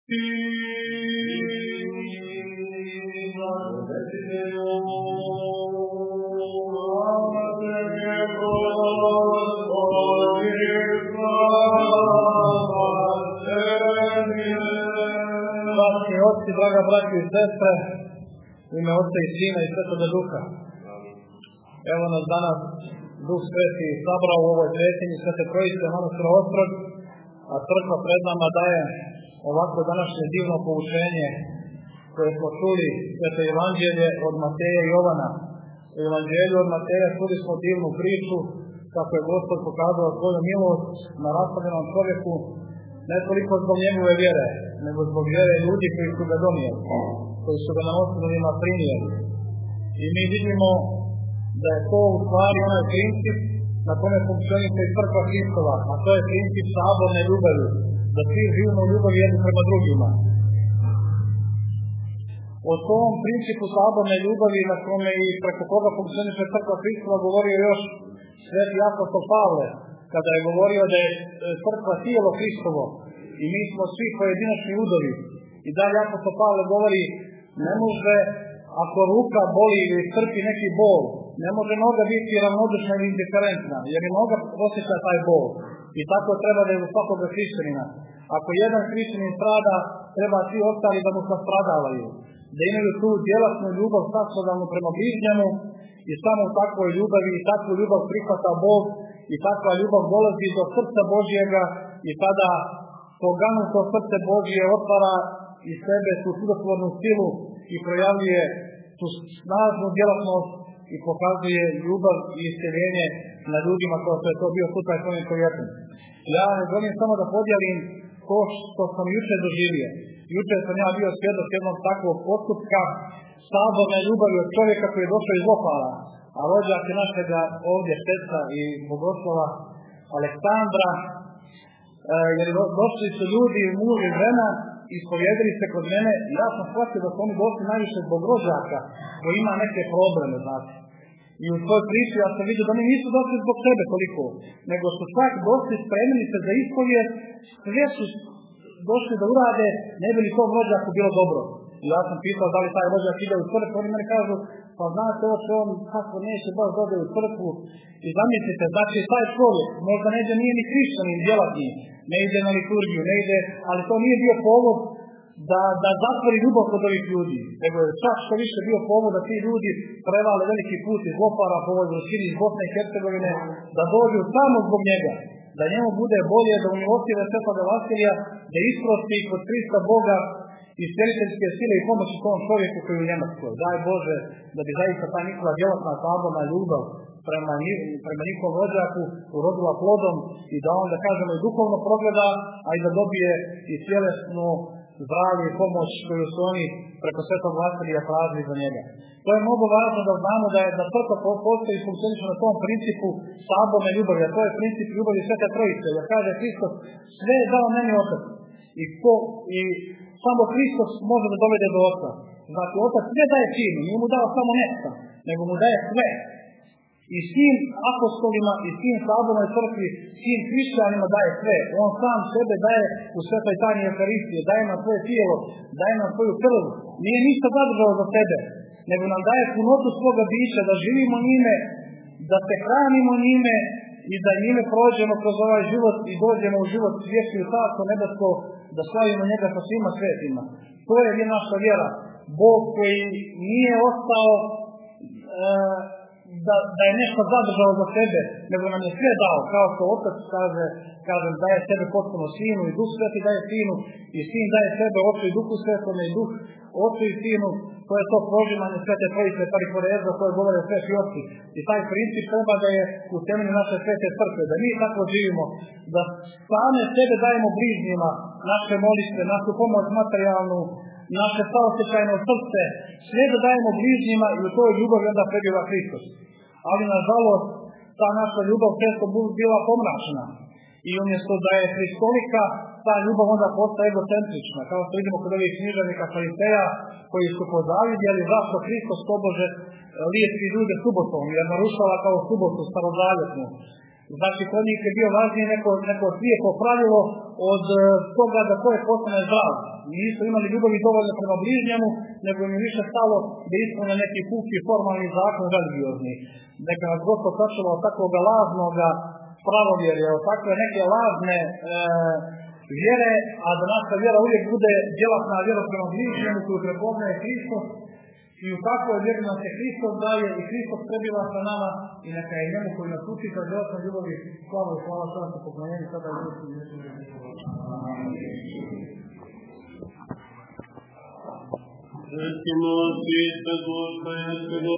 Otci, draga braćo i sestre, u ime Otca i Sina i Svetoga Duha. Evo nas danas Duh Sveti sabrao u ovoj svetinji Svete Trojice manastira Ostrog, a crkva pred nama daje ovako današnje divno poučenje koje smo čuli, Sveto Evanđelje od Mateja i Jovana. U Evanđelju od Mateja čuli smo divnu priču kako je Gospod pokazao svoju milost na rastavljenom čovjeku, ne toliko zbog njegove vjere, nego zbog vjere ljudi koji su ga donijeli, koji su ga na osnovima primijeli. I mi vidimo da je to u stvari onaj princip na kome funkcioniše i crkva Hristova, a to je princip saborne ljubavi, da svi živimo u ljubavi jedni prema drugima. O tom principu saborne ljubavi na kome i preko koga funkcioniše crkva Hristova govorio još sveti apostol Pavle, kada je govorio da je crkva tijelo Hristovo i mi smo svi pojedinačni udovi. I dalje apostol Pavle govori, ne može ako ruka boli ili trpi neki bol, ne može noga biti ravnodušna ili indiferentna, jer i noga osjeća taj bol. I tako treba da je u svakoga hrišćanina. Ako jedan hrišćanin strada, treba svi ostali da mu sastradavaju. Da imaju tu djelatnu ljubav sasvadalnu prema bližnjemu i samo u takvoj ljubavi i takvu ljubav prihvata Bog i takva ljubav dolazi do srca Božjega i tada poganuto srce Božje otvara i sebe tu čudotvornu silu i projavljuje tu snažnu djelatnost i pokazuje ljubav i isceljenje na ljudima kao što je to bio slučaj s ovim čovjekom. Ja želim samo da podijelim to što sam juče doživio. Juče sam ja bio svjedok jednog takvog postupka saborne ljubavi od čovjeka koji je došao iz Opala, a rođak je našega ovdje šteca i bogoslova Aleksandra, jer došli su ljudi, muž i žena, ispovjedili se kod mene i ja sam shvatio da su oni došli najviše zbog rođaka koji ima neke probleme, znači. I u svojoj priči ja sam vidio da oni nisu došli zbog sebe toliko, nego su čak došli spremili se za ispovijed, sve su došli da urade, ne bi li tom rođaku bilo dobro. I ja sam pitao da li taj rođak ide u crkvu, oni meni kažu, pa znate ovo što on kako neće baš dode u crkvu. I zamislite, znači taj čovjek, možda ne ide, nije ni hrišćanin, djelatni, ne ide na liturgiju, ne ide, ali to nije bio povod da zatvori ljubav kod ovih ljudi. Nego je čak što više bio povod da ti ljudi prevale veliki put iz Opara po ovoj vrućini iz Bosne i Hercegovine, da dođu samo zbog njega, da njemu bude bolje, da umilostive Svetoga Vasilija, da isprosti kod Krista Boga i stjeriteljske sile i pomoći tom čovjeku koji je u Njemačkoj. Daj Bože da bi zaista ta njihova djelatna saborna ljubav prema njihovom rođaku urodila plodom i da on, da kažemo, i duhovno progleda, a i da dobije i tjelesnu zdravlje i pomoć koju su oni preko Svetog Vasilija tražili za njega. To je mnogo važno da znamo da crkva postoji i funkcioniše na tom principu saborne ljubavi, a to je princip ljubavi Svete Trojice. Jer kaže Hristos, sve je dao meni Otac i samo Hristos može da dovede do Oca. Znači, Otac sve daje Sinu, nije mu dao samo nešto, nego mu daje sve. I sin apostolima i sin sabornoj crkvi, sin hrišćanima daje sve. On sam sebe daje u svetoj tajni Euharistije, daje nam svoje tijelo, daje nam svoju krv. Nije ništa zadržao za sebe, nego nam daje punotu svoga bića, da živimo njime, da se hranimo njime i da njime prođemo kroz ovaj život i dođemo u život svješći u Carstvo nebesko, da slavimo njega sa svima svetima. To je naša vjera. Bog koji nije ostao da je nešto zadržao za sebe, nego nam je sve dao, kao što Otac kaže, daje sebe potpuno Sinu i Duh Sveti daje Sinu i Sin daje sebe Ocu i Duhu Svetome i Duh Ocu i Sinu. To je to prožimanje Svete Trojice Pariforeza koje govore Sveti Oci. I taj princip treba da je u temelju naše Svete Crkve, da mi tako živimo, da same sebe dajemo bližnjima, naše molitve, našu pomoć materijalnu, naše saosjećajno srce, sve da dajemo bližnjima i u toj ljubavi onda prebiva Hristos. Ali nažalost, ta naša ljubav često bila pomračena. I umjesto da je Hristolika, ta ljubav onda postaje egocentrična. Kao što vidimo kod ovih književnika fariseja koji su pozavidjeli zašto Hristos tobože liječi ljude subotom, jer narušava kao subotu starozavjetnu. Znači, kod njih je bio važnije neko slijepo pravilo od toga da čovjek postane zdrav. Nisu imali ljubavi dovoljno prema bližnjemu, nego im je više stalo da ispune neki puki formalni zakon religiozni. Neka nas Gospod sačuva od takvoga laznoga pravovjerja, od takve neke lazne vjere, a da naša vjera uvijek bude djelatna vjera prema bližnjemu koju prepoznaje Hristos. I u takvoj vjeri nam se Hristos daje i Hristos prebiva sa nama i neka je njemu koji nas uči sa djelatnom ljubavi slavu i slava šansu poklonjenju sada i Hristos. Svetimo, Hriste, Gospodine,